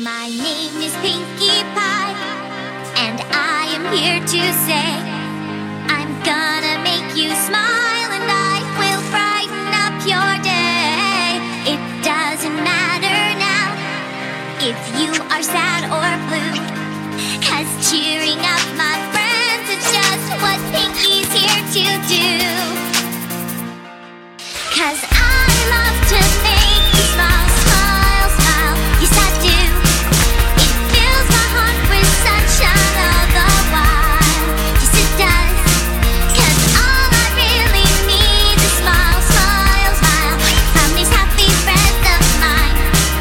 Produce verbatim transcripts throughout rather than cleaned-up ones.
My name is Pinkie Pie, and I am here to say I'm gonna make you smile, and I will brighten up your day. It doesn't matter now if you are sad or blue, 'cause cheering up my friends is just what Pinkie's here to do. 'Cause I love to make you smile, smile, smile, yes I do. It fills my heart with sunshine all the while, yes it does. 'Cause all I really need is smile, smile, smile from these happy friends of mine.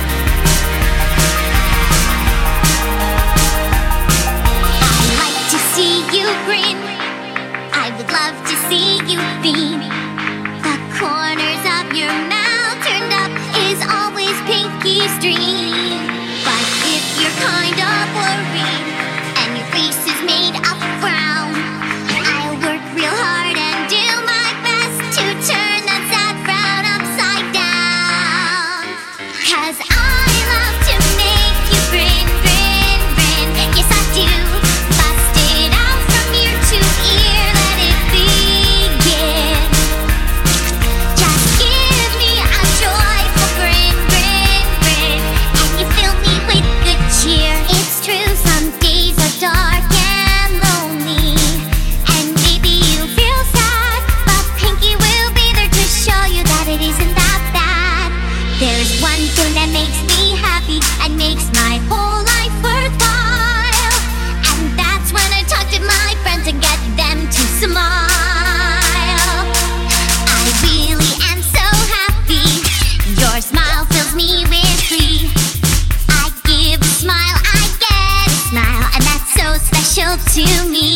I like to see you grin, I would love to see you beam. The corners of your mouth turned up is always Pinkie's dream. But if you're kind of worried and your face is made of frown, I'll work real hard and do my best to turn that sad frown upside down. 'Cause I love to make you grin, grin, grin, yes I do. Bust it out from ear to ear, let it begin. Just give me a joyful grin, grin, grin, and you fill me with good cheer. It's true, some days are dark and lonely, and maybe you feel sad, but Pinkie will be there to show you that it isn't that bad. There's one thing that makes me happy and makes my whole life worthwhile, and that's when I talk to my friends and get them to smile. I really am so happy, your smile fills me with glee. I give a smile, I get a smile, and that's so special to me.